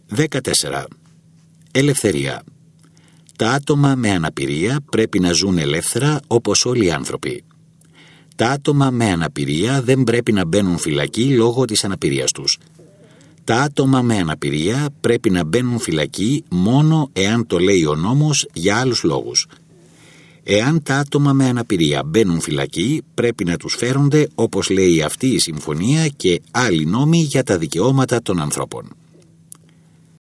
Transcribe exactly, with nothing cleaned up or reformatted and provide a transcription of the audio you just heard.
δεκατέσσερα. Ελευθερία. Τα άτομα με αναπηρία πρέπει να ζουν ελεύθερα όπως όλοι οι άνθρωποι. Τα άτομα με αναπηρία δεν πρέπει να μπαίνουν φυλακή λόγω της αναπηρίας τους. Τα άτομα με αναπηρία πρέπει να μπαίνουν φυλακή μόνο εάν το λέει ο νόμος για άλλους λόγους. Εάν τα άτομα με αναπηρία μπαίνουν φυλακή, πρέπει να τους φέρονται όπως λέει αυτή η συμφωνία και άλλοι νόμοι για τα δικαιώματα των ανθρώπων.